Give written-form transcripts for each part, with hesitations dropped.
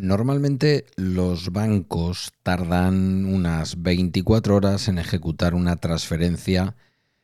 Normalmente los bancos tardan unas 24 horas en ejecutar una transferencia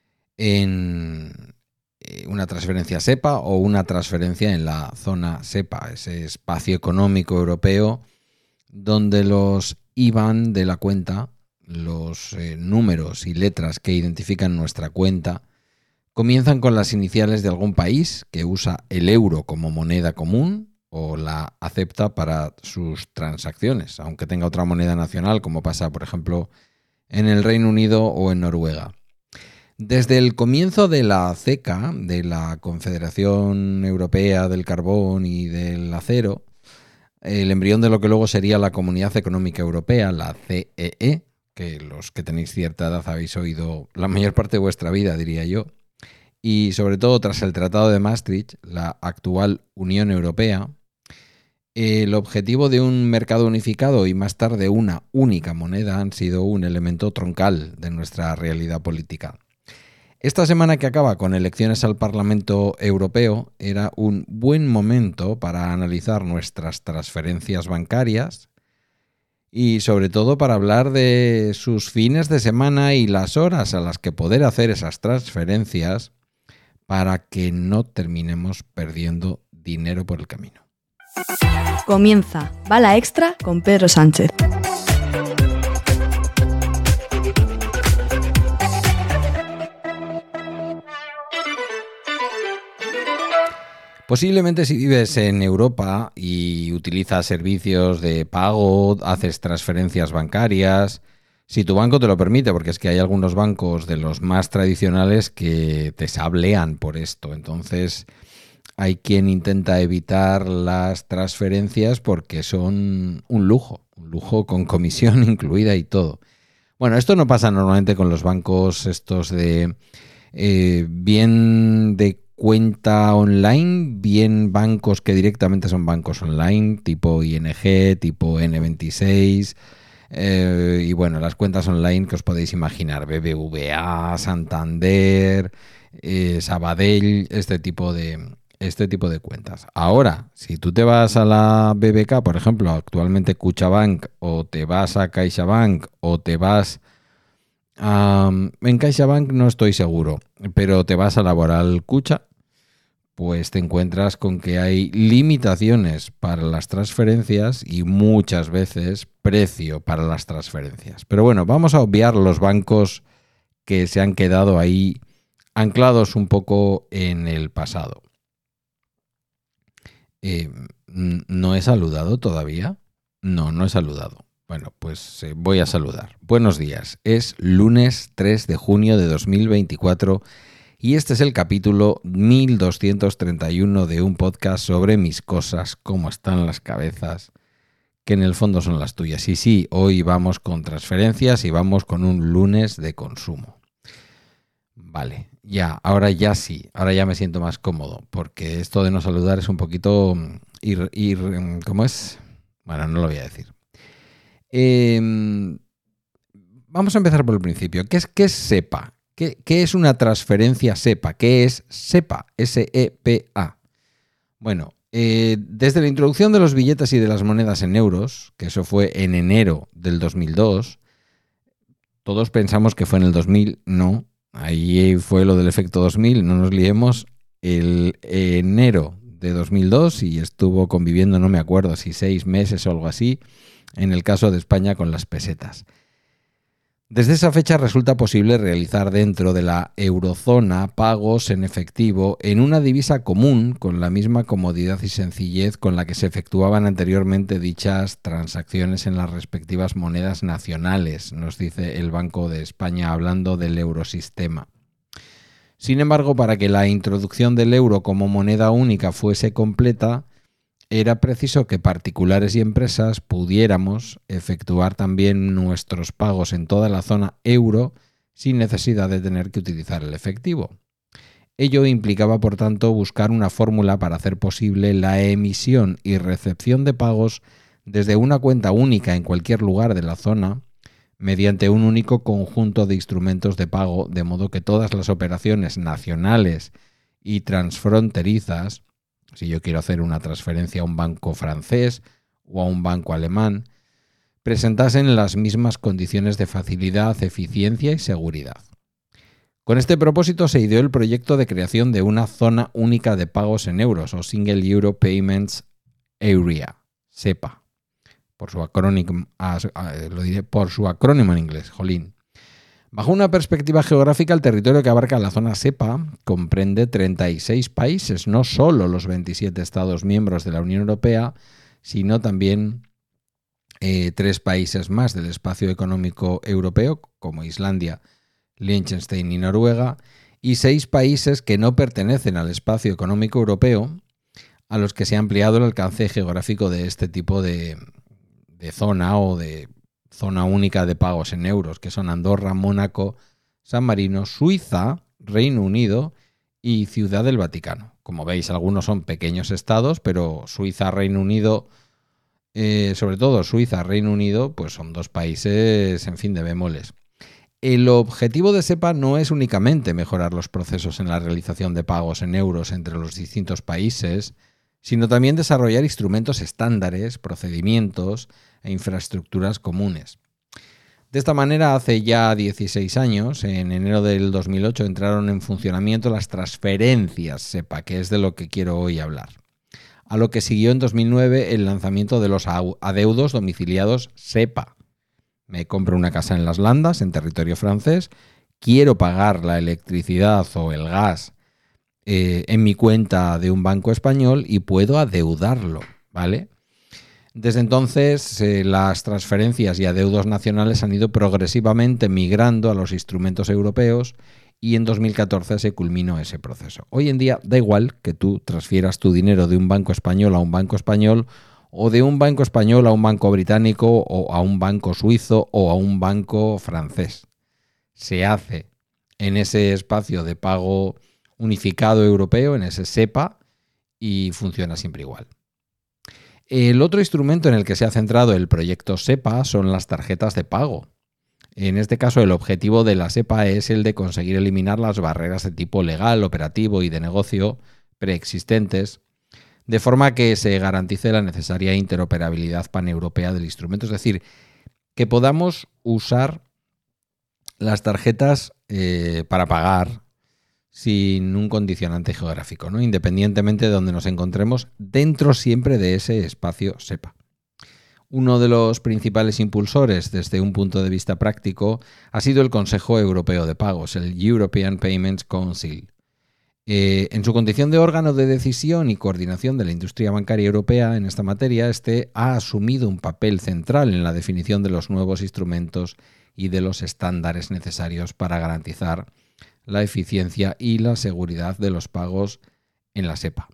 en una transferencia SEPA o una transferencia en la zona SEPA, ese espacio económico europeo donde los IBAN de la cuenta, los números y letras que identifican nuestra cuenta, comienzan con las iniciales de algún país que usa el euro como moneda común o la acepta para sus transacciones, aunque tenga otra moneda nacional, como pasa, por ejemplo, en el Reino Unido o en Noruega. Desde el comienzo de la CECA, de la Confederación Europea del Carbón y del Acero, el embrión de lo que luego sería la Comunidad Económica Europea, la CEE, que los que tenéis cierta edad habéis oído la mayor parte de vuestra vida, diría yo, y sobre todo tras el Tratado de Maastricht, la actual Unión Europea, el objetivo de un mercado unificado y más tarde una única moneda han sido un elemento troncal de nuestra realidad política. Esta semana que acaba con elecciones al Parlamento Europeo era un buen momento para analizar nuestras transferencias bancarias y sobre todo para hablar de sus fines de semana y las horas a las que poder hacer esas transferencias para que no terminemos perdiendo dinero por el camino. Comienza Bala Extra con Pedro Sánchez. Posiblemente si vives en Europa y utilizas servicios de pago, haces transferencias bancarias, si tu banco te lo permite, porque es que hay algunos bancos de los más tradicionales que te sablean por esto. Entonces hay quien intenta evitar las transferencias porque son un lujo con comisión incluida y todo. Bueno, esto no pasa normalmente con los bancos estos de bien de cuenta online, bien bancos que directamente son bancos online, tipo ING, tipo N26, y bueno, las cuentas online que os podéis imaginar, BBVA, Santander, Sabadell, este tipo de cuentas. Ahora, si tú te vas a la BBK, por ejemplo, actualmente Kutxabank, o te vas a CaixaBank, o te vas en CaixaBank no estoy seguro, pero te vas a Laboral Kutxa, pues te encuentras con que hay limitaciones para las transferencias y muchas veces precio para las transferencias. Pero bueno, vamos a obviar los bancos que se han quedado ahí anclados un poco en el pasado. ¿No he saludado todavía? No he saludado. Bueno, pues voy a saludar. Buenos días. Es lunes 3 de junio de 2024 y este es el capítulo 1231 de un podcast sobre mis cosas, cómo están las cabezas, que en el fondo son las tuyas. Y sí, hoy vamos con transferencias y vamos con un lunes de consumo. Vale, ahora ya me siento más cómodo, porque esto de no saludar es un poquito ¿cómo es? Bueno, no lo voy a decir. Vamos a empezar por el principio. ¿Qué es SEPA? ¿Qué es una transferencia SEPA? ¿Qué es SEPA? S-E-P-A. Bueno, desde la introducción de los billetes y de las monedas en euros, que eso fue en enero del 2002, todos pensamos que fue en el 2000, no. Ahí fue lo del efecto 2000, no nos liemos, el enero de 2002 y estuvo conviviendo, no me acuerdo si 6 meses o algo así, en el caso de España con las pesetas. Desde esa fecha resulta posible realizar dentro de la eurozona pagos en efectivo en una divisa común con la misma comodidad y sencillez con la que se efectuaban anteriormente dichas transacciones en las respectivas monedas nacionales, nos dice el Banco de España hablando del eurosistema. Sin embargo, para que la introducción del euro como moneda única fuese completa, era preciso que particulares y empresas pudiéramos efectuar también nuestros pagos en toda la zona euro sin necesidad de tener que utilizar el efectivo. Ello implicaba, por tanto, buscar una fórmula para hacer posible la emisión y recepción de pagos desde una cuenta única en cualquier lugar de la zona, mediante un único conjunto de instrumentos de pago, de modo que todas las operaciones nacionales y transfronterizas, si yo quiero hacer una transferencia a un banco francés o a un banco alemán, presentasen las mismas condiciones de facilidad, eficiencia y seguridad. Con este propósito se ideó el proyecto de creación de una zona única de pagos en euros, o Single Euro Payments Area, SEPA, por su acrónimo en inglés, jolín. Bajo una perspectiva geográfica, el territorio que abarca la zona SEPA comprende 36 países, no solo los 27 Estados miembros de la Unión Europea, sino también 3 países más del espacio económico europeo, como Islandia, Liechtenstein y Noruega, y 6 países que no pertenecen al espacio económico europeo, a los que se ha ampliado el alcance geográfico de este tipo de zona o de zona única de pagos en euros, que son Andorra, Mónaco, San Marino, Suiza, Reino Unido y Ciudad del Vaticano. Como veis, algunos son pequeños estados, pero Suiza, Reino Unido, sobre todo Suiza, Reino Unido, pues son 2 países, en fin, de bemoles. El objetivo de SEPA no es únicamente mejorar los procesos en la realización de pagos en euros entre los distintos países, sino también desarrollar instrumentos estándares, procedimientos e infraestructuras comunes. De esta manera, hace ya 16 años, en enero del 2008, entraron en funcionamiento las transferencias SEPA, que es de lo que quiero hoy hablar. A lo que siguió en 2009 el lanzamiento de los adeudos domiciliados SEPA. Me compro una casa en las Landas, en territorio francés, quiero pagar la electricidad o el gas en mi cuenta de un banco español y puedo adeudarlo, ¿vale? Desde entonces, las transferencias y adeudos nacionales han ido progresivamente migrando a los instrumentos europeos y en 2014 se culminó ese proceso. Hoy en día da igual que tú transfieras tu dinero de un banco español a un banco español o de un banco español a un banco británico o a un banco suizo o a un banco francés. Se hace en ese espacio de pago unificado europeo, en ese SEPA, y funciona siempre igual. El otro instrumento en el que se ha centrado el proyecto SEPA son las tarjetas de pago. En este caso, el objetivo de la SEPA es el de conseguir eliminar las barreras de tipo legal, operativo y de negocio preexistentes, de forma que se garantice la necesaria interoperabilidad paneuropea del instrumento. Es decir, que podamos usar las tarjetas para pagar sin un condicionante geográfico, ¿no? Independientemente de donde nos encontremos, dentro siempre de ese espacio SEPA. Uno de los principales impulsores desde un punto de vista práctico ha sido el Consejo Europeo de Pagos, el European Payments Council. En su condición de órgano de decisión y coordinación de la industria bancaria europea en esta materia, este ha asumido un papel central en la definición de los nuevos instrumentos y de los estándares necesarios para garantizar la eficiencia y la seguridad de los pagos en la SEPA.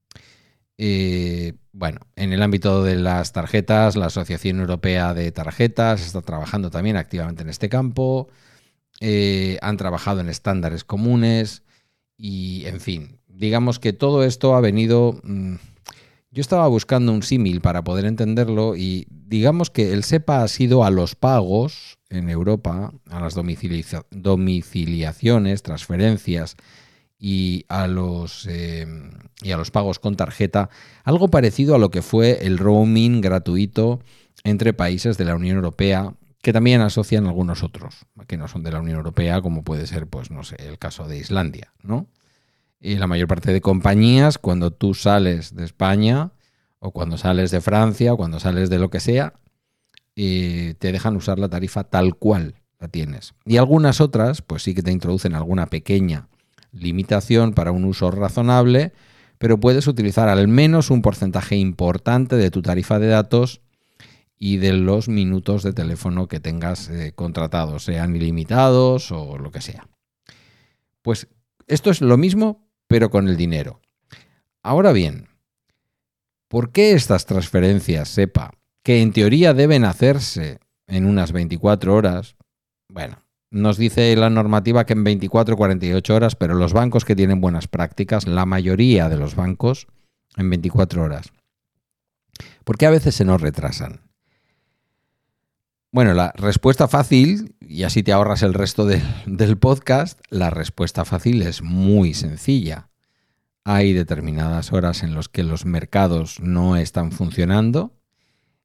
Bueno, en el ámbito de las tarjetas, la Asociación Europea de Tarjetas está trabajando también activamente en este campo, han trabajado en estándares comunes y, en fin, digamos que todo esto ha venido... Yo estaba buscando un símil para poder entenderlo y digamos que el SEPA ha sido a los pagos en Europa, a las domiciliaciones, transferencias y a los pagos con tarjeta, algo parecido a lo que fue el roaming gratuito entre países de la Unión Europea, que también asocian algunos otros, que no son de la Unión Europea, como puede ser, pues no sé, el caso de Islandia, ¿no? Y la mayor parte de compañías, cuando tú sales de España o cuando sales de Francia o cuando sales de lo que sea, te dejan usar la tarifa tal cual la tienes. Y algunas otras, pues sí que te introducen alguna pequeña limitación para un uso razonable, pero puedes utilizar al menos un porcentaje importante de tu tarifa de datos y de los minutos de teléfono que tengas contratados, sean ilimitados o lo que sea. Pues esto es lo mismo, pero con el dinero. Ahora bien, ¿por qué estas transferencias SEPA, que en teoría deben hacerse en unas 24 horas, bueno, nos dice la normativa que en 24 o 48 horas, pero los bancos que tienen buenas prácticas, la mayoría de los bancos, en 24 horas? ¿Por qué a veces se nos retrasan? Bueno, la respuesta fácil, y así te ahorras el resto del podcast, la respuesta fácil es muy sencilla. Hay determinadas horas en las que los mercados no están funcionando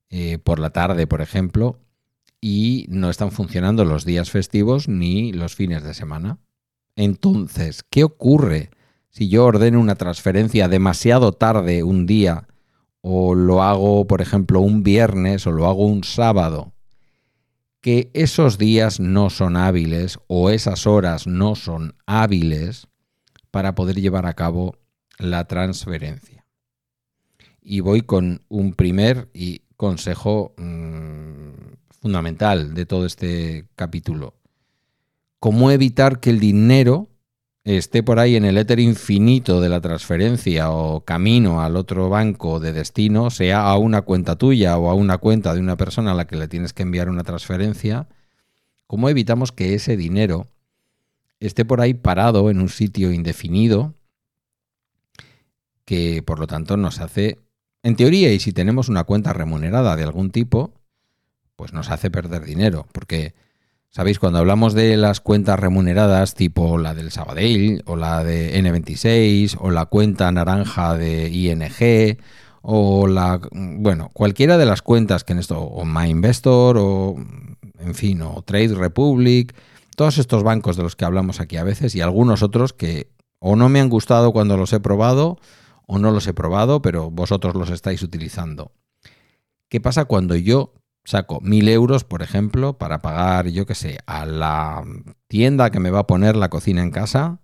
por la tarde, por ejemplo, y no están funcionando los días festivos ni los fines de semana. Entonces, ¿qué ocurre si yo ordeno una transferencia demasiado tarde un día o lo hago, por ejemplo, un viernes o lo hago un sábado? Que esos días no son hábiles o esas horas no son hábiles para poder llevar a cabo la transferencia. Y voy con un primer consejo fundamental de todo este capítulo. ¿Cómo evitar que el dinero esté por ahí en el éter infinito de la transferencia o camino al otro banco de destino, sea a una cuenta tuya o a una cuenta de una persona a la que le tienes que enviar una transferencia? ¿Cómo evitamos que ese dinero esté por ahí parado en un sitio indefinido que por lo tanto nos hace, en teoría, y si tenemos una cuenta remunerada de algún tipo, pues nos hace perder dinero? Porque, ¿sabéis? Cuando hablamos de las cuentas remuneradas tipo la del Sabadell o la de N26 o la cuenta naranja de ING o cualquiera de las cuentas que en esto, o MyInvestor o, en fin, o Trade Republic, todos estos bancos de los que hablamos aquí a veces y algunos otros que o no me han gustado cuando los he probado o no los he probado, pero vosotros los estáis utilizando. ¿Qué pasa cuando yo saco 1.000 euros, por ejemplo, para pagar, yo qué sé, a la tienda que me va a poner la cocina en casa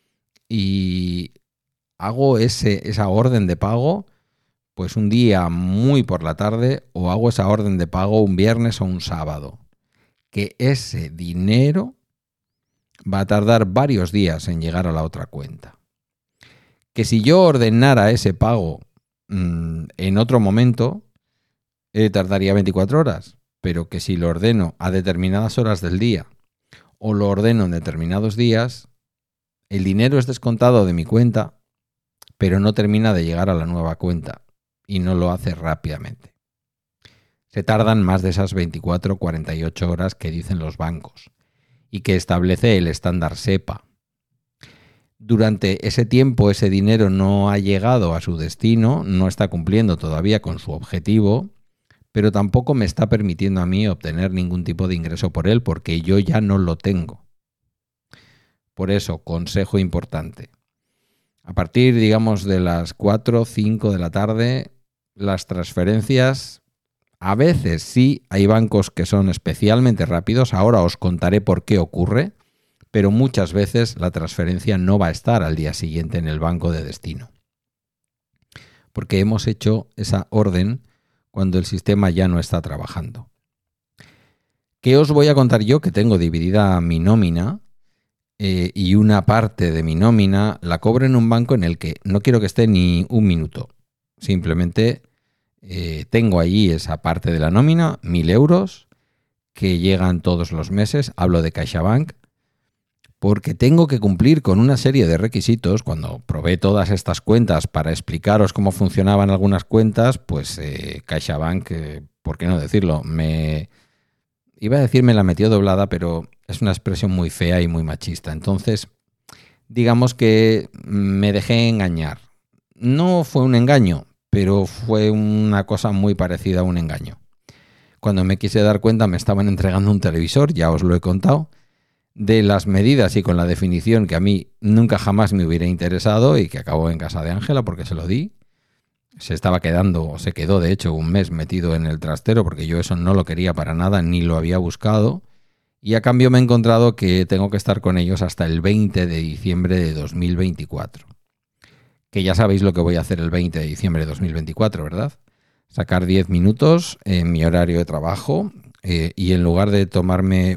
y hago esa orden de pago pues un día muy por la tarde o hago esa orden de pago un viernes o un sábado? Que ese dinero va a tardar varios días en llegar a la otra cuenta. Que si yo ordenara ese pago en otro momento, tardaría 24 horas, pero que si lo ordeno a determinadas horas del día o lo ordeno en determinados días, el dinero es descontado de mi cuenta, pero no termina de llegar a la nueva cuenta y no lo hace rápidamente. Se tardan más de esas 24 o 48 horas que dicen los bancos y que establece el estándar SEPA. Durante ese tiempo ese dinero no ha llegado a su destino, no está cumpliendo todavía con su objetivo, pero tampoco me está permitiendo a mí obtener ningún tipo de ingreso por él porque yo ya no lo tengo. Por eso, consejo importante. A partir, digamos, de las 4 o 5 de la tarde, las transferencias, a veces sí, hay bancos que son especialmente rápidos. Ahora os contaré por qué ocurre, pero muchas veces la transferencia no va a estar al día siguiente en el banco de destino. Porque hemos hecho esa orden cuando el sistema ya no está trabajando. ¿Qué os voy a contar yo? Que tengo dividida mi nómina y una parte de mi nómina la cobro en un banco en el que no quiero que esté ni un minuto. Simplemente tengo allí esa parte de la nómina, 1.000 euros, que llegan todos los meses. Hablo de CaixaBank, porque tengo que cumplir con una serie de requisitos. Cuando probé todas estas cuentas para explicaros cómo funcionaban algunas cuentas, pues CaixaBank, ¿por qué no decirlo? Iba a decir me la metió doblada, pero es una expresión muy fea y muy machista. Entonces, digamos que me dejé engañar. No fue un engaño, pero fue una cosa muy parecida a un engaño. Cuando me quise dar cuenta me estaban entregando un televisor, ya os lo he contado, de las medidas y con la definición que a mí nunca jamás me hubiera interesado y que acabó en casa de Ángela porque se lo di. Se quedó de hecho un mes metido en el trastero porque yo eso no lo quería para nada ni lo había buscado, y a cambio me he encontrado que tengo que estar con ellos hasta el 20 de diciembre de 2024. Que ya sabéis lo que voy a hacer el 20 de diciembre de 2024, ¿verdad? Sacar 10 minutos en mi horario de trabajo y en lugar de tomarme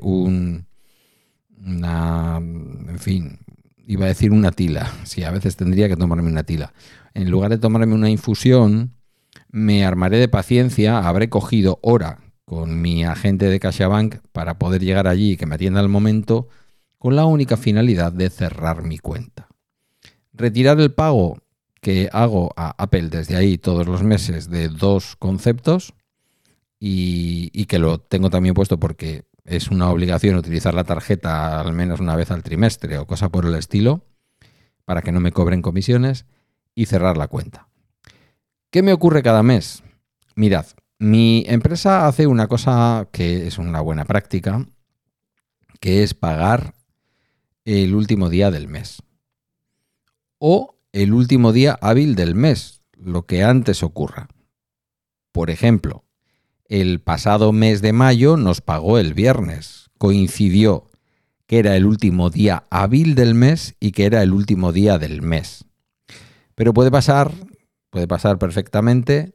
iba a decir una tila. Sí, a veces tendría que tomarme una tila. En lugar de tomarme una infusión, me armaré de paciencia, habré cogido hora con mi agente de CaixaBank para poder llegar allí y que me atienda al momento, con la única finalidad de cerrar mi cuenta. Retirar el pago que hago a Apple desde ahí todos los meses de 2 conceptos y que lo tengo también puesto porque es una obligación utilizar la tarjeta al menos una vez al trimestre o cosa por el estilo, para que no me cobren comisiones, y cerrar la cuenta. ¿Qué me ocurre cada mes? Mirad, Mi empresa hace una cosa que es una buena práctica, que es pagar el último día del mes o el último día hábil del mes, lo que antes ocurra. Por ejemplo, el pasado mes de mayo nos pagó el viernes. Coincidió que era el último día hábil del mes y que era el último día del mes. Pero puede pasar perfectamente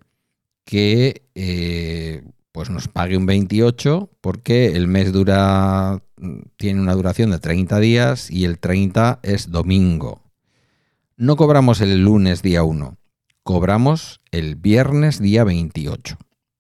que pues nos pague un 28 porque el mes tiene una duración de 30 días y el 30 es domingo. No cobramos el lunes día 1, cobramos el viernes día 28.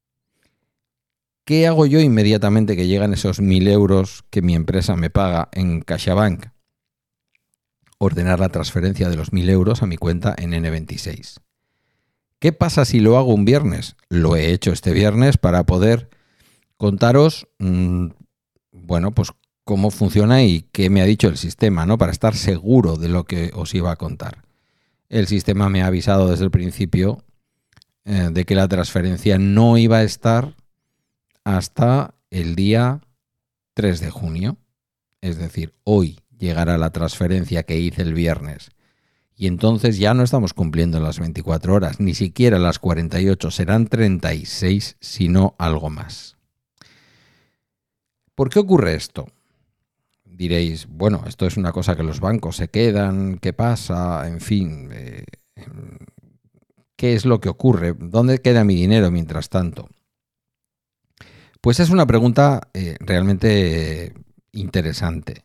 ¿Qué hago yo inmediatamente que llegan esos 1.000 euros que mi empresa me paga en CaixaBank? Ordenar la transferencia de los 1.000 euros a mi cuenta en N26. ¿Qué pasa si lo hago un viernes? Lo he hecho este viernes para poder contaros, pues cómo funciona y qué me ha dicho el sistema, ¿no? Para estar seguro de lo que os iba a contar. El sistema me ha avisado desde el principio de que la transferencia no iba a estar hasta el día 3 de junio. Es decir, hoy llegará la transferencia que hice el viernes. Y entonces ya no estamos cumpliendo las 24 horas, ni siquiera las 48, serán 36, si no algo más. ¿Por qué ocurre esto? Diréis, bueno, esto es una cosa que los bancos se quedan, ¿qué pasa? En fin, ¿qué es lo que ocurre? ¿Dónde queda mi dinero mientras tanto? Pues es una pregunta realmente interesante.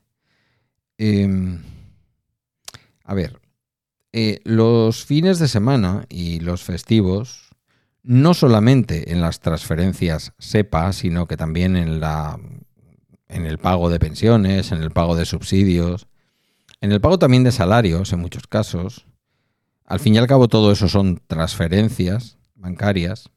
Los fines de semana y los festivos, no solamente en las transferencias SEPA, sino que también en el pago de pensiones, en el pago de subsidios, en el pago también de salarios en muchos casos, al fin y al cabo todo eso son transferencias bancarias,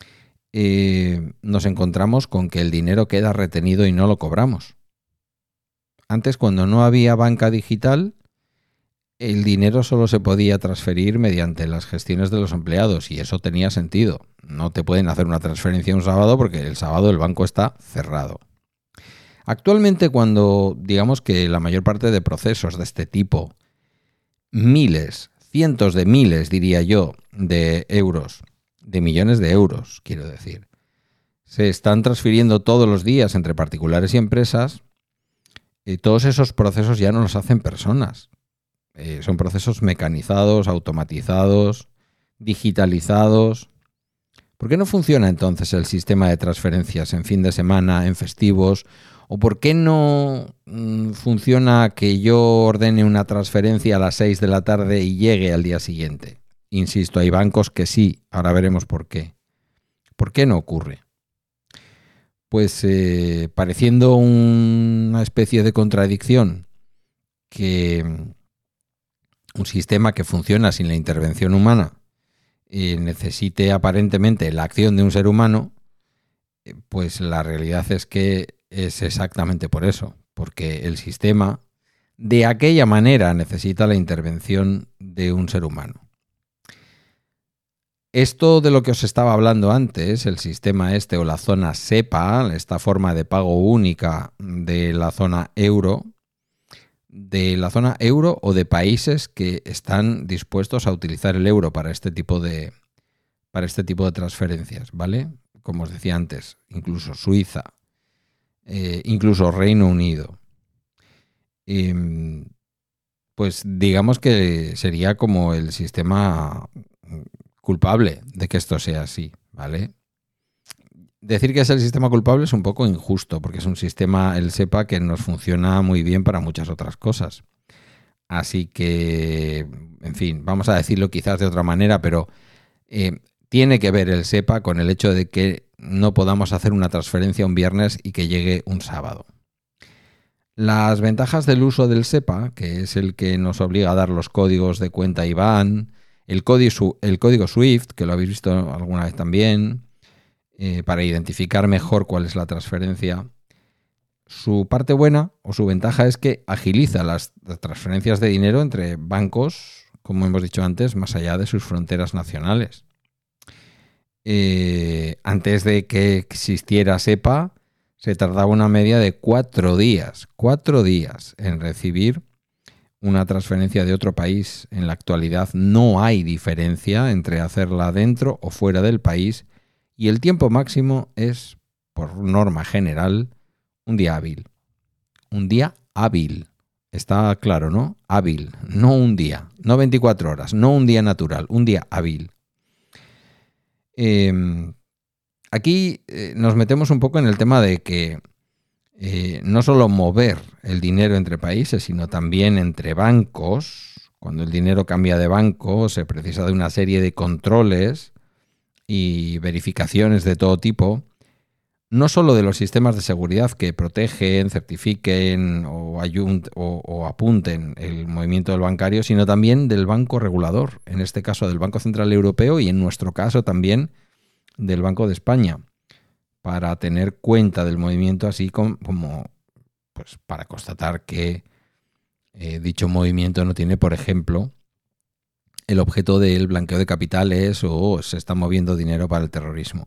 nos encontramos con que el dinero queda retenido y no lo cobramos. Antes, cuando no había banca digital, el dinero solo se podía transferir mediante las gestiones de los empleados y eso tenía sentido. No te pueden hacer una transferencia un sábado porque el sábado el banco está cerrado. Actualmente, cuando digamos que la mayor parte de procesos de este tipo, miles, cientos de miles, diría yo, de euros, de millones de euros, quiero decir, se están transfiriendo todos los días entre particulares y empresas, y todos esos procesos ya no los hacen personas. Son procesos mecanizados, automatizados, digitalizados. ¿Por qué no funciona entonces el sistema de transferencias en fin de semana, en festivos? ¿O por qué no funciona que yo ordene una transferencia a las 6 de la tarde y llegue al día siguiente? Insisto, hay bancos que sí, ahora veremos por qué. ¿Por qué no ocurre? Pues pareciendo una especie de contradicción que un sistema que funciona sin la intervención humana necesite aparentemente la acción de un ser humano, pues la realidad es que es exactamente por eso, porque el sistema de aquella manera necesita la intervención de un ser humano. Esto de lo que os estaba hablando antes, el sistema o la zona SEPA, esta forma de pago única de la zona euro o de países que están dispuestos a utilizar el euro para este tipo de transferencias, ¿vale? Como os decía antes, incluso Suiza, incluso Reino Unido. Pues digamos que sería como el sistema culpable de que esto sea así, ¿vale? Decir que es el sistema culpable es un poco injusto, porque es un sistema, el SEPA, que nos funciona muy bien para muchas otras cosas. Así que, en fin, vamos a decirlo quizás de otra manera, pero tiene que ver el SEPA con el hecho de que no podamos hacer una transferencia un viernes y que llegue un sábado. Las ventajas del uso del SEPA, que es el que nos obliga a dar los códigos de cuenta IBAN, el código SWIFT, que lo habéis visto alguna vez también, para identificar mejor cuál es la transferencia. Su parte buena o su ventaja es que agiliza las transferencias de dinero entre bancos, como hemos dicho antes, más allá de sus fronteras nacionales. Antes de que existiera SEPA, se tardaba una media de 4 días. 4 días en recibir una transferencia de otro país. En la actualidad no hay diferencia entre hacerla dentro o fuera del país y el tiempo máximo es, por norma general, un día hábil. Un día hábil. Está claro, ¿no? Hábil. No un día. No 24 horas. No un día natural. Un día hábil. Aquí nos metemos un poco en el tema de que no solo mover el dinero entre países, sino también entre bancos. Cuando el dinero cambia de banco, se precisa de una serie de controles y verificaciones de todo tipo, no solo de los sistemas de seguridad que protegen, certifiquen o apunten el movimiento del bancario, sino también del banco regulador, en este caso del Banco Central Europeo y en nuestro caso también del Banco de España, para tener cuenta del movimiento, así como pues para constatar que dicho movimiento no tiene, por ejemplo, el objeto del blanqueo de capitales o se está moviendo dinero para el terrorismo.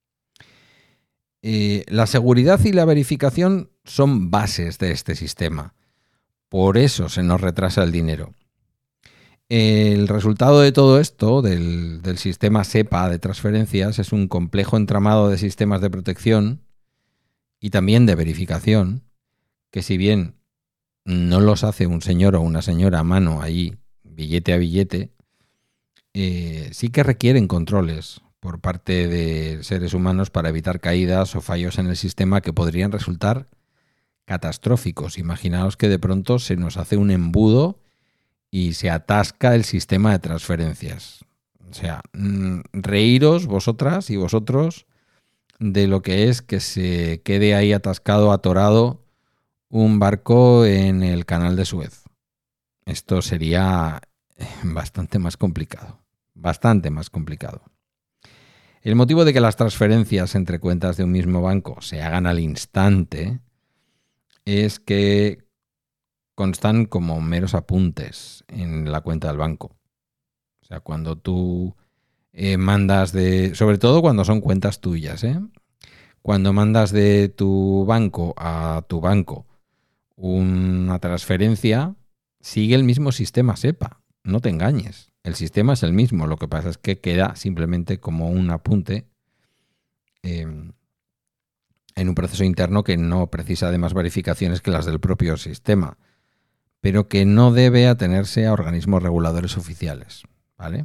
La seguridad y la verificación son bases de este sistema. Por eso se nos retrasa el dinero. El resultado de todo esto, del sistema SEPA de transferencias, es un complejo entramado de sistemas de protección y también de verificación, que si bien no los hace un señor o una señora a mano allí, billete a billete, sí que requieren controles por parte de seres humanos para evitar caídas o fallos en el sistema que podrían resultar catastróficos. Imaginaos que de pronto se nos hace un embudo y se atasca el sistema de transferencias. O sea, reíros vosotras y vosotros de lo que es que se quede ahí atascado, atorado un barco en el canal de Suez. Esto sería bastante más complicado. Bastante más complicado. El motivo de que las transferencias entre cuentas de un mismo banco se hagan al instante es que constan como meros apuntes en la cuenta del banco. O sea, cuando tú mandas sobre todo cuando son cuentas tuyas, cuando mandas de tu banco a tu banco una transferencia, sigue el mismo sistema SEPA. No te engañes. El sistema es el mismo. Lo que pasa es que queda simplemente como un apunte en un proceso interno que no precisa de más verificaciones que las del propio sistema, pero que no debe atenerse a organismos reguladores oficiales, ¿vale?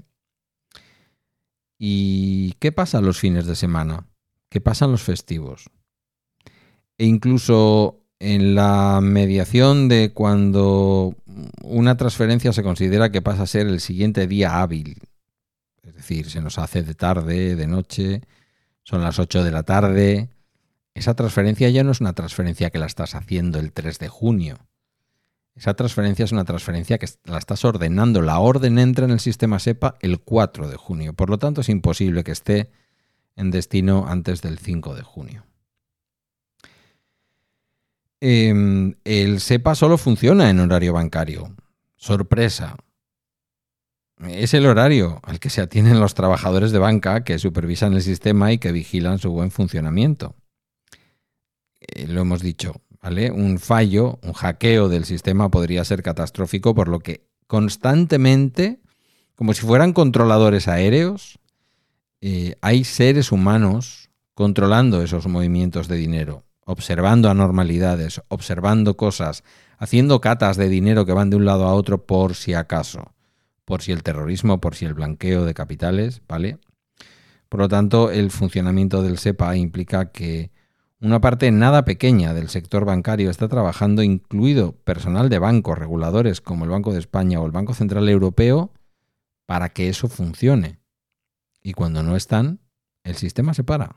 ¿Y qué pasa los fines de semana? ¿Qué pasa en los festivos? E incluso en la mediación de cuando una transferencia se considera que pasa a ser el siguiente día hábil, es decir, se nos hace de tarde, de noche, son las 8 de la tarde, esa transferencia ya no es una transferencia que la estás haciendo el 3 de junio. Esa transferencia es una transferencia que la estás ordenando. La orden entra en el sistema SEPA el 4 de junio. Por lo tanto, es imposible que esté en destino antes del 5 de junio. El SEPA solo funciona en horario bancario. Sorpresa. Es el horario al que se atienen los trabajadores de banca que supervisan el sistema y que vigilan su buen funcionamiento. Lo hemos dicho, ¿vale? Un fallo, un hackeo del sistema podría ser catastrófico, por lo que constantemente, como si fueran controladores aéreos, hay seres humanos controlando esos movimientos de dinero, observando anormalidades, observando cosas, haciendo catas de dinero que van de un lado a otro por si acaso, por si el terrorismo, por si el blanqueo de capitales, ¿vale? Por lo tanto, el funcionamiento del SEPA implica que una parte nada pequeña del sector bancario está trabajando, incluido personal de bancos reguladores como el Banco de España o el Banco Central Europeo, para que eso funcione. Y cuando no están, el sistema se para.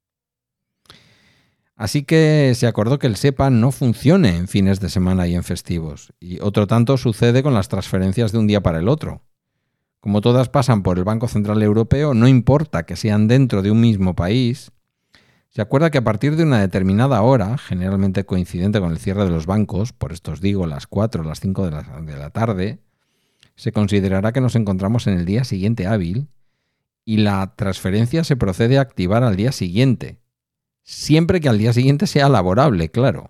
Así que se acordó que el SEPA no funcione en fines de semana y en festivos. Y otro tanto sucede con las transferencias de un día para el otro. Como todas pasan por el Banco Central Europeo, no importa que sean dentro de un mismo país. Se acuerda que a partir de una determinada hora, generalmente coincidente con el cierre de los bancos, por esto os digo las 4 o las 5 de la tarde, se considerará que nos encontramos en el día siguiente hábil y la transferencia se procede a activar al día siguiente. Siempre que al día siguiente sea laborable, claro.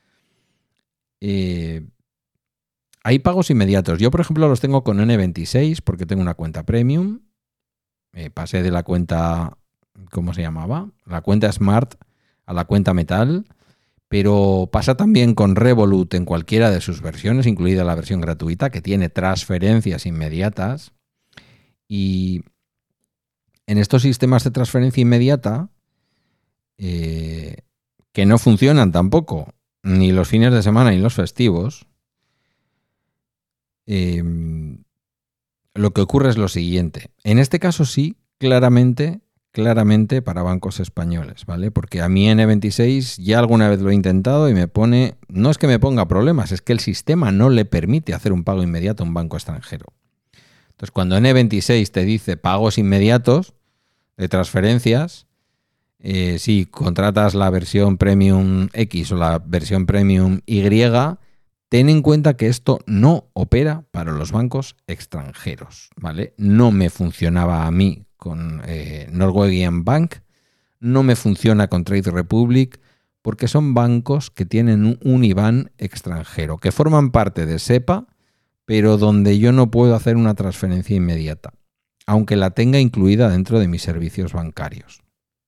Hay pagos inmediatos. Yo, por ejemplo, los tengo con N26 porque tengo una cuenta premium. Pasé de la cuenta, ¿cómo se llamaba? La cuenta Smart a la cuenta Metal. Pero pasa también con Revolut en cualquiera de sus versiones, incluida la versión gratuita, que tiene transferencias inmediatas. Y en estos sistemas de transferencia inmediata, que no funcionan tampoco, ni los fines de semana ni los festivos, lo que ocurre es lo siguiente. En este caso sí, claramente para bancos españoles, ¿vale? Porque a mí N26 ya alguna vez lo he intentado y me pone, no es que me ponga problemas, es que el sistema no le permite hacer un pago inmediato a un banco extranjero. Entonces, cuando N26 te dice pagos inmediatos de transferencias, si contratas la versión Premium X o la versión Premium Y, ten en cuenta que esto no opera para los bancos extranjeros, ¿vale? No me funcionaba a mí con Norwegian Bank, no me funciona con Trade Republic, porque son bancos que tienen un IBAN extranjero, que forman parte de SEPA, pero donde yo no puedo hacer una transferencia inmediata, aunque la tenga incluida dentro de mis servicios bancarios.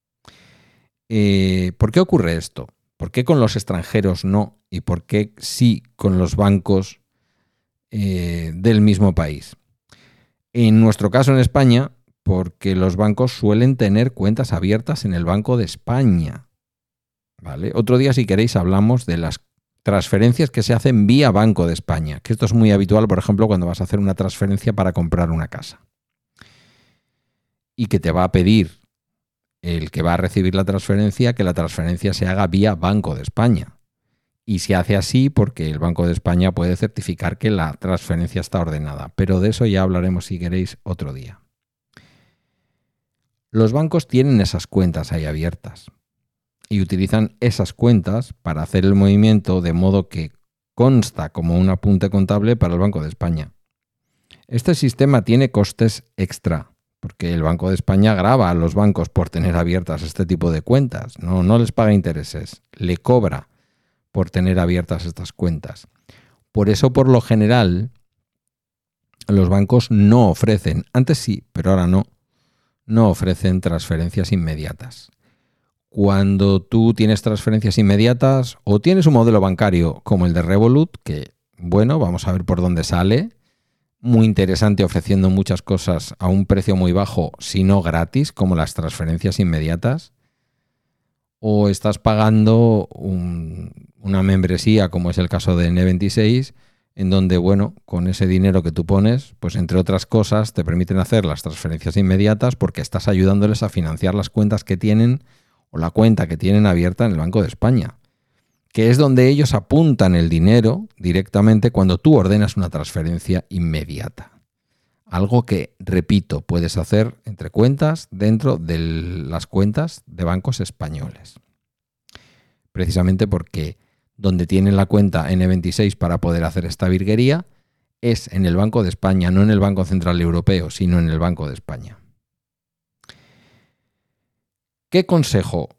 ¿Por qué ocurre esto? ¿Por qué con los extranjeros no? ¿Y por qué sí con los bancos del mismo país? En nuestro caso en España, porque los bancos suelen tener cuentas abiertas en el Banco de España, ¿vale? Otro día, si queréis, hablamos de las transferencias que se hacen vía Banco de España, que esto es muy habitual, por ejemplo, cuando vas a hacer una transferencia para comprar una casa. Y que te va a pedir el que va a recibir la transferencia que la transferencia se haga vía Banco de España. Y se hace así porque el Banco de España puede certificar que la transferencia está ordenada. Pero de eso ya hablaremos, si queréis, otro día. Los bancos tienen esas cuentas ahí abiertas y utilizan esas cuentas para hacer el movimiento de modo que consta como un apunte contable para el Banco de España. Este sistema tiene costes extra, porque el Banco de España grava a los bancos por tener abiertas este tipo de cuentas. No les paga intereses, le cobra por tener abiertas estas cuentas. Por eso, por lo general, los bancos no ofrecen, antes sí, pero ahora no ofrecen transferencias inmediatas. Cuando tú tienes transferencias inmediatas o tienes un modelo bancario como el de Revolut, que, bueno, vamos a ver por dónde sale, muy interesante, ofreciendo muchas cosas a un precio muy bajo, si no gratis, como las transferencias inmediatas, o estás pagando una membresía, como es el caso de N26, en donde, bueno, con ese dinero que tú pones, pues entre otras cosas te permiten hacer las transferencias inmediatas porque estás ayudándoles a financiar las cuentas que tienen o la cuenta que tienen abierta en el Banco de España, que es donde ellos apuntan el dinero directamente cuando tú ordenas una transferencia inmediata. Algo que, repito, puedes hacer entre cuentas dentro de las cuentas de bancos españoles. Precisamente porque donde tienen la cuenta N26 para poder hacer esta virguería es en el Banco de España, no en el Banco Central Europeo, sino en el Banco de España. ¿Qué consejo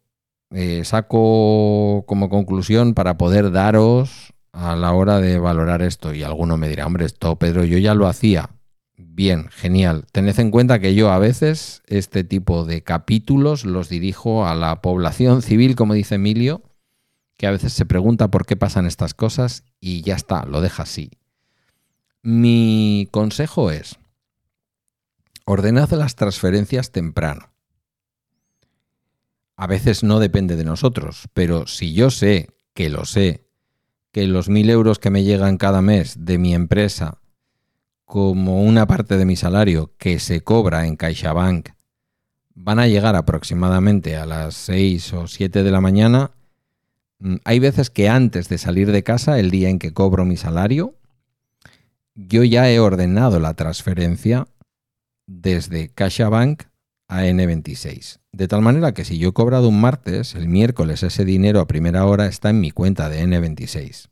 saco como conclusión para poder daros a la hora de valorar esto? Y alguno me dirá, hombre, esto, Pedro, yo ya lo hacía. Bien, genial. Tened en cuenta que yo a veces este tipo de capítulos los dirijo a la población civil, como dice Emilio, que a veces se pregunta por qué pasan estas cosas y ya está, lo deja así. Mi consejo es, ordenad las transferencias temprano. A veces no depende de nosotros, pero si yo sé, que los 1.000 euros que me llegan cada mes de mi empresa, como una parte de mi salario que se cobra en CaixaBank, van a llegar aproximadamente a las 6 o 7 de la mañana, hay veces que antes de salir de casa, el día en que cobro mi salario, yo ya he ordenado la transferencia desde CaixaBank a N26. De tal manera que si yo he cobrado un martes, el miércoles ese dinero a primera hora está en mi cuenta de N26.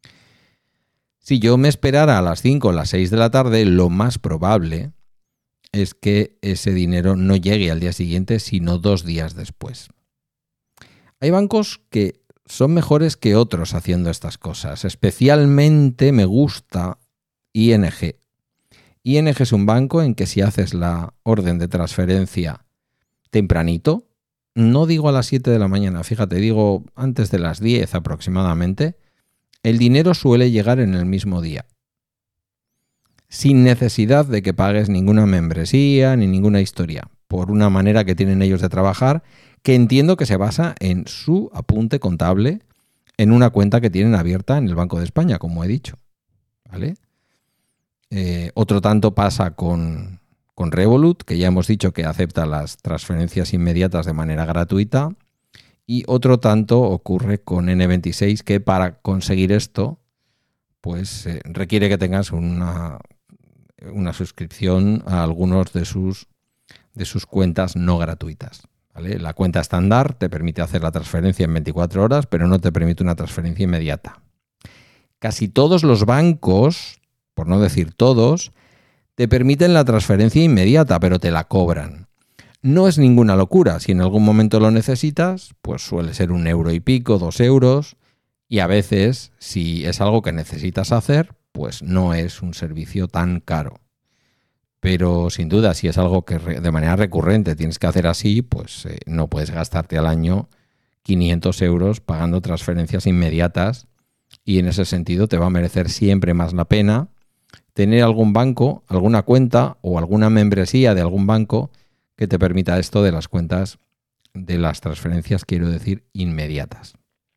Si yo me esperara a las 5 o las 6 de la tarde, lo más probable, es que ese dinero no llegue al día siguiente, sino 2 días después. Hay bancos que son mejores que otros haciendo estas cosas. Especialmente me gusta ING. ING es un banco en que si haces la orden de transferencia tempranito, no digo a las 7 de la mañana, fíjate, digo antes de las 10 aproximadamente, el dinero suele llegar en el mismo día, sin necesidad de que pagues ninguna membresía ni ninguna historia, por una manera que tienen ellos de trabajar, que entiendo que se basa en su apunte contable en una cuenta que tienen abierta en el Banco de España, como he dicho, ¿vale? Otro tanto pasa con Revolut, que ya hemos dicho que acepta las transferencias inmediatas de manera gratuita, y otro tanto ocurre con N26, que para conseguir esto pues requiere que tengas una suscripción a algunos de sus cuentas no gratuitas, ¿vale? La cuenta estándar te permite hacer la transferencia en 24 horas, pero no te permite una transferencia inmediata. Casi todos los bancos, por no decir todos, te permiten la transferencia inmediata, pero te la cobran. No es ninguna locura. Si en algún momento lo necesitas, pues suele ser 1 euro y pico, 2 euros. Y a veces, si es algo que necesitas hacer, pues no es un servicio tan caro. Pero sin duda, si es algo que de manera recurrente tienes que hacer así, pues no puedes gastarte al año 500 euros pagando transferencias inmediatas. Y en ese sentido te va a merecer siempre más la pena tener algún banco, alguna cuenta o alguna membresía de algún banco que te permita esto de las cuentas, de las transferencias, quiero decir, inmediatas.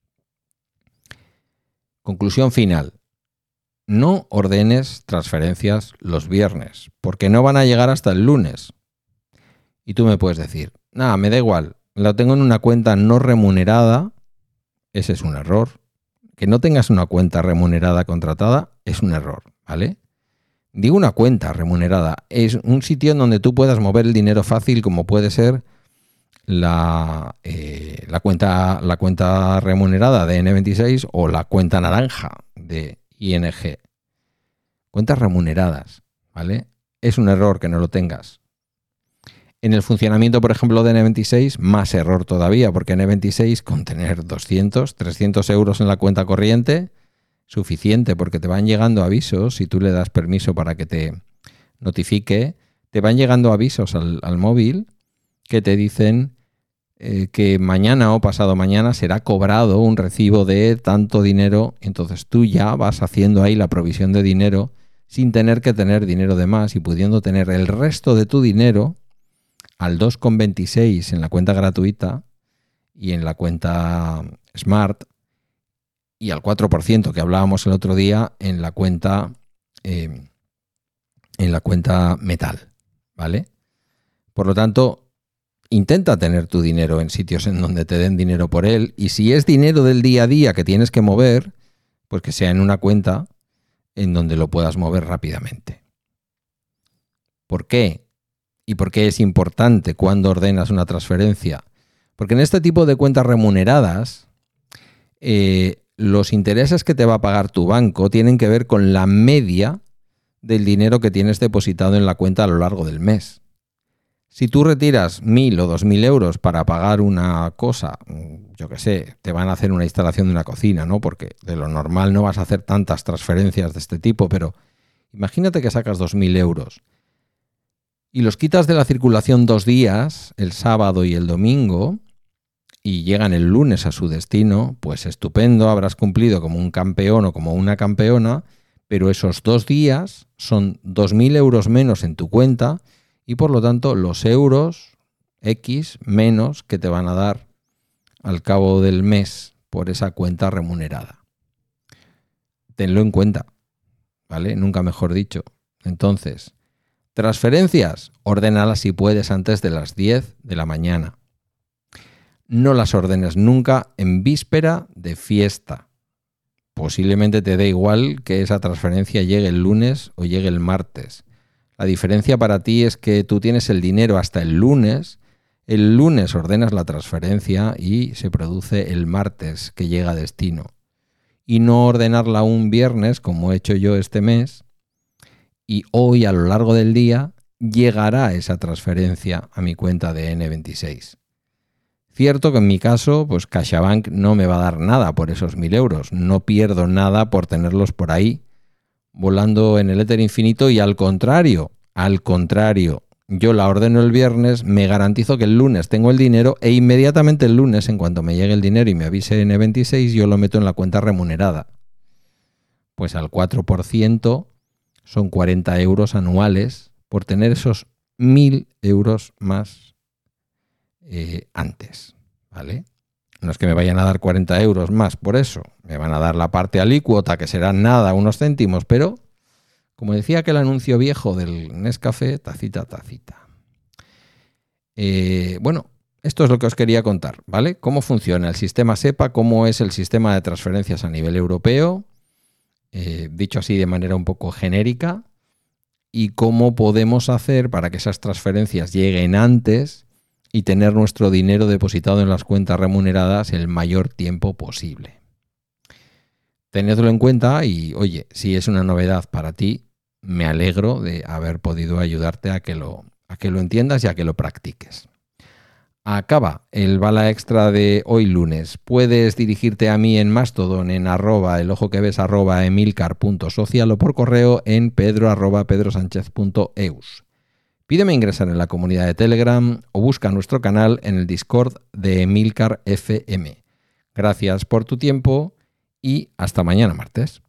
Conclusión final. No ordenes transferencias los viernes, porque no van a llegar hasta el lunes. Y tú me puedes decir, nada, me da igual, lo tengo en una cuenta no remunerada. Ese es un error. Que no tengas una cuenta remunerada contratada es un error, ¿vale? Digo una cuenta remunerada, es un sitio en donde tú puedas mover el dinero fácil, como puede ser la cuenta remunerada de N26 o la cuenta naranja de ING. Cuentas remuneradas, ¿vale? Es un error que no lo tengas. En el funcionamiento, por ejemplo, de N26, más error todavía, porque N26, con tener 200, 300 euros en la cuenta corriente, suficiente, porque te van llegando avisos, si tú le das permiso para que te notifique, te van llegando avisos al móvil que te dicen que mañana o pasado mañana será cobrado un recibo de tanto dinero. Entonces tú ya vas haciendo ahí la provisión de dinero sin tener que tener dinero de más y pudiendo tener el resto de tu dinero al 2,26 en la cuenta gratuita y en la cuenta Smart, y al 4% que hablábamos el otro día en la cuenta Metal, ¿vale? Por lo tanto, intenta tener tu dinero en sitios en donde te den dinero por él, y si es dinero del día a día que tienes que mover, pues que sea en una cuenta en donde lo puedas mover rápidamente. ¿Por qué? ¿Y por qué es importante cuando ordenas una transferencia? Porque en este tipo de cuentas remuneradas, los intereses que te va a pagar tu banco tienen que ver con la media del dinero que tienes depositado en la cuenta a lo largo del mes. Si tú retiras 1.000 o 2.000 euros para pagar una cosa, yo qué sé, te van a hacer una instalación de una cocina, ¿no? Porque de lo normal no vas a hacer tantas transferencias de este tipo, pero imagínate que sacas 2.000 euros y los quitas de la circulación 2 días, el sábado y el domingo, y llegan el lunes a su destino, pues estupendo, habrás cumplido como un campeón o como una campeona, pero esos 2 días son 2.000 euros menos en tu cuenta y por lo tanto los euros X menos que te van a dar al cabo del mes por esa cuenta remunerada. Tenlo en cuenta, ¿vale? Nunca mejor dicho. Entonces, transferencias, ordénalas si puedes antes de las 10 de la mañana. No las ordenes nunca en víspera de fiesta. Posiblemente te dé igual que esa transferencia llegue el lunes o llegue el martes. La diferencia para ti es que tú tienes el dinero hasta el lunes ordenas la transferencia y se produce el martes que llega a destino. Y no ordenarla un viernes, como he hecho yo este mes, y hoy a lo largo del día llegará esa transferencia a mi cuenta de N26. Cierto que en mi caso, pues CaixaBank no me va a dar nada por esos 1.000 euros. No pierdo nada por tenerlos por ahí volando en el éter infinito y al contrario, yo la ordeno el viernes, me garantizo que el lunes tengo el dinero e inmediatamente el lunes, en cuanto me llegue el dinero y me avise N26, yo lo meto en la cuenta remunerada. Pues al 4% son 40 euros anuales por tener esos 1.000 euros más antes, ¿vale? No es que me vayan a dar 40 euros más por eso, me van a dar la parte alícuota, que será nada, unos céntimos, pero como decía aquel anuncio viejo del Nescafé, tacita, tacita. Bueno, esto es lo que os quería contar, ¿vale? Cómo funciona el sistema SEPA, cómo es el sistema de transferencias a nivel europeo, dicho así de manera un poco genérica, y cómo podemos hacer para que esas transferencias lleguen antes y tener nuestro dinero depositado en las cuentas remuneradas el mayor tiempo posible. Tenedlo en cuenta y, oye, si es una novedad para ti, me alegro de haber podido ayudarte a que lo entiendas y a que lo practiques. Acaba el Bala Extra de hoy lunes. Puedes dirigirte a mí en Mastodon en @elojoqueves @emilcar.social o por correo en pedro@pedrosanchez.eus. Pídeme ingresar en la comunidad de Telegram o busca nuestro canal en el Discord de Emilcar FM. Gracias por tu tiempo y hasta mañana martes.